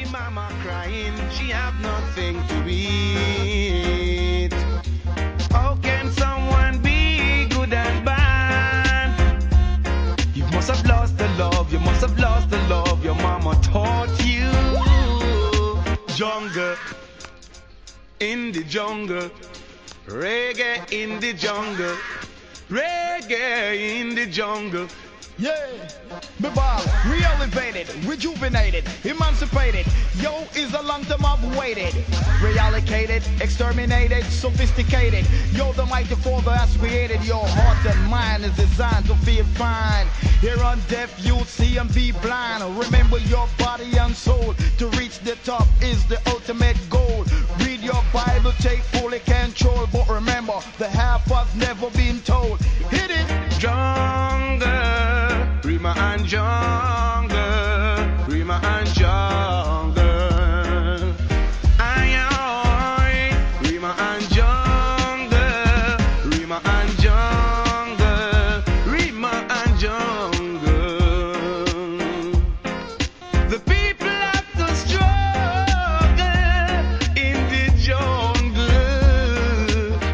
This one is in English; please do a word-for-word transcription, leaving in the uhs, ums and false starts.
mama crying, she have nothing to eat. How can someone be good and bad? You must have lost the love, you must have lost the love your mama taught you. Jungle, in the jungle, reggae in the jungle, reggae in the jungle. Yeah, me ball, re-elevated, rejuvenated, emancipated. Yo, is a long time I've waited. Reallocated, exterminated, sophisticated. Yo, the mighty father has created. Your heart and mind is designed to feel fine. Here on deaf, you'll see and be blind. Remember your body and soul. To reach the top is the ultimate goal. Read your Bible, take fully control. But remember,